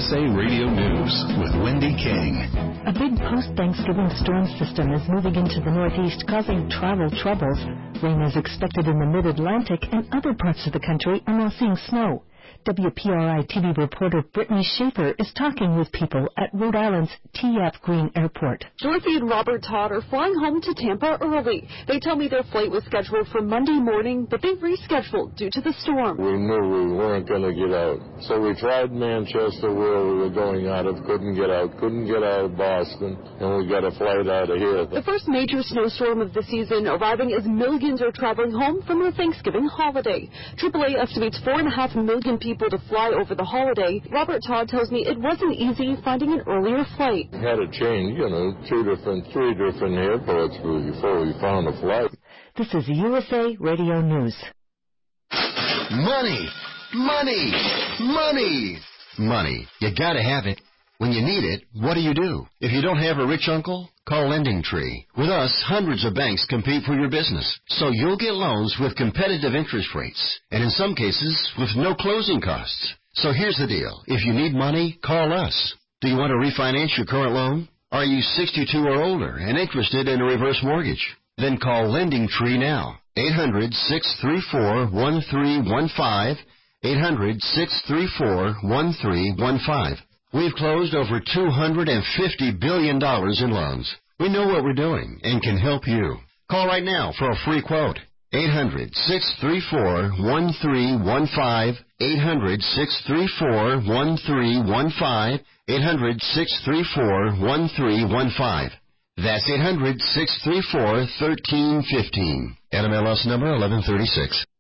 USA Radio News with Wendy King. A big post-Thanksgiving storm system is moving into the Northeast, causing travel troubles. Rain is expected in the Mid-Atlantic, and other parts of the country are now seeing snow. WPRI TV reporter Brittany Schaefer is talking with people at Rhode Island's T.F. Green Airport. Dorothy and Robert Todd are flying home to Tampa early. They tell me their flight was scheduled for Monday morning, but they rescheduled due to the storm. We knew we weren't going to get out. So we tried Manchester, where we were going out of, couldn't get out of Boston, and we got a flight out of here. The first major snowstorm of the season arriving as millions are traveling home from the Thanksgiving holiday. AAA estimates 4.5 million people to fly over the holiday. Robert Todd tells me it wasn't easy finding an earlier flight. We had to change, 3 different airports before we found a flight. This is USA Radio News. Money! Money! Money! Money. You gotta have it. When you need it, what do? If you don't have a rich uncle, call LendingTree. With us, hundreds of banks compete for your business, so you'll get loans with competitive interest rates, and in some cases, with no closing costs. So here's the deal. If you need money, call us. Do you want to refinance your current loan? Are you 62 or older and interested in a reverse mortgage? Then call LendingTree now. 800-634-1315. 800-634-1315. We've closed over $250 billion in loans. We know what we're doing and can help you. Call right now for a free quote. 800-634-1315. 800-634-1315. 800-634-1315. That's 800-634-1315. NMLS number 1136.